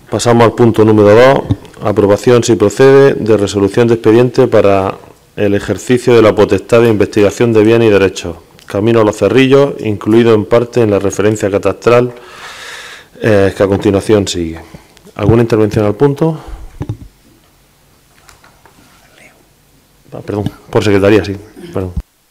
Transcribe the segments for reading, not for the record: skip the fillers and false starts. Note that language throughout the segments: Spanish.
Pasamos al punto número 2, aprobación, si procede, de resolución de expediente para el ejercicio de la potestad de investigación de bienes y derechos. Camino a los Cerrillos, incluido en parte en la referencia catastral que a continuación sigue. ¿Alguna intervención al punto? Perdón, por secretaría, sí. Perdón.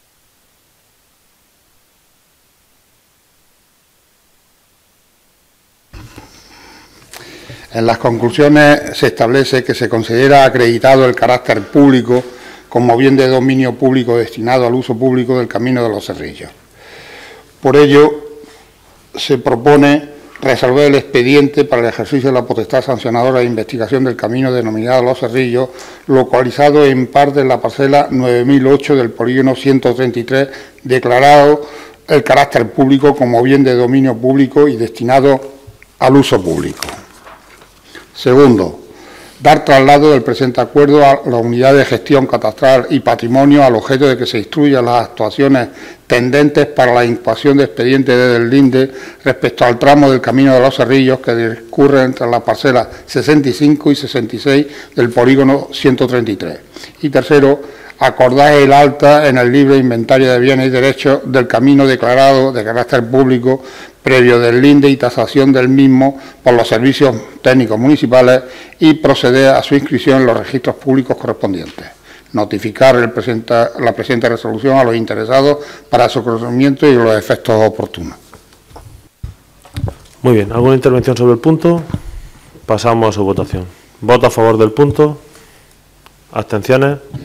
En las conclusiones se establece que se considera acreditado el carácter público como bien de dominio público destinado al uso público del Camino de los Cerrillos. Por ello, se propone resolver el expediente para el ejercicio de la potestad sancionadora de investigación del camino denominado Los Cerrillos, localizado en parte en la parcela 9008 del polígono 133, declarado el carácter público como bien de dominio público y destinado al uso público. Segundo, dar traslado del presente acuerdo a la unidad de gestión catastral y patrimonio al objeto de que se instruyan las actuaciones tendentes para la incoación de expediente desde el Linde respecto al tramo del Camino de los Cerrillos que discurre entre las parcelas 65 y 66 del polígono 133. Y tercero, acordar el alta en el libre inventario de bienes y derechos del camino declarado de carácter público previo del Linde y tasación del mismo por los servicios técnicos municipales y proceder a su inscripción en los registros públicos correspondientes. Notificar la presente resolución a los interesados para su conocimiento y los efectos oportunos. Muy bien, ¿alguna intervención sobre el punto? Pasamos a su votación. ¿Voto a favor del punto? ¿Abstenciones?